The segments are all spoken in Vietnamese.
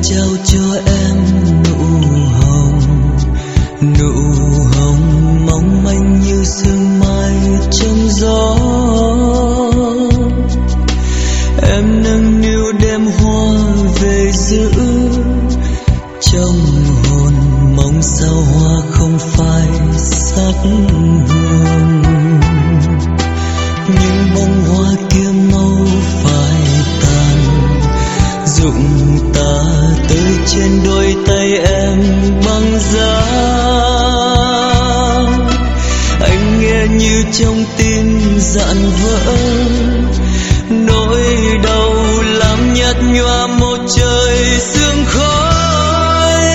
trao cho em nụ hồng mong manh như sương mai trong gió. Em nâng niu đem hoa về giữ trong hồn, mong sao hoa không phai sắc hương. Nhưng bông hoa kia mau phai tàn, rụng ta tới trên đôi tay em băng giá. Anh nghe như trong tim dạn vỡ, nỗi đau làm nhạt nhòa một trời sương khói.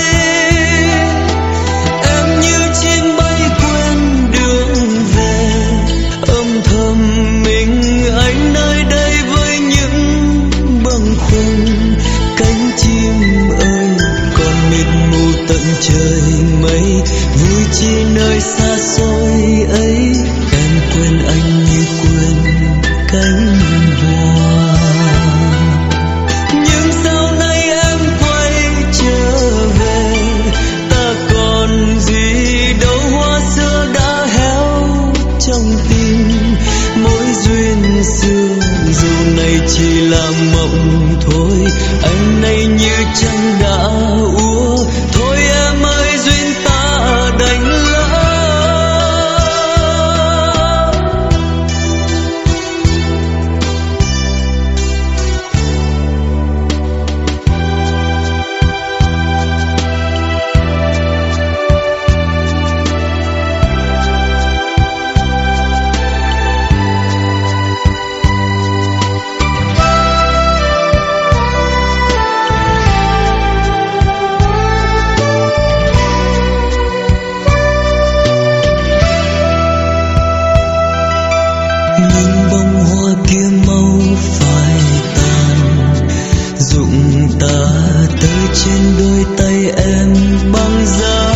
Em như chim bay quên đường về, âm thầm mình anh nơi đây với những bâng khuâng. Cánh chim ơi còn mịt mù tận trời mây, vui chi nơi xa xôi ấy. Em quên anh như quên cánh hoa. Nhưng sau này em quay trở về, ta còn gì đâu, hoa xưa đã héo trong tim. Mối duyên xưa dù này chỉ là mộng thôi, anh nay như trăng đã úa. Thôi em ơi duyên ta đành lỡ. Nhưng bông hoa kia mau phai tàn, rụng ta tới trên đôi tay em băng giá.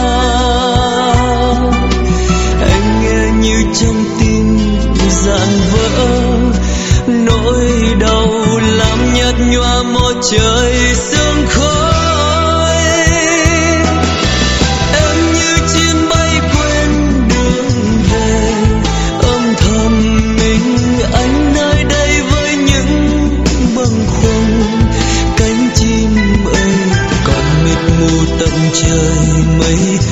Anh nghe như trong tim dạn vỡ, nỗi đau làm nhạt nhòa một trời sương khói. Em như chim bay quên đường về, âm thầm anh nơi đây với những bâng khuâng. Cánh chim ơi còn mịt mù tận trời mây,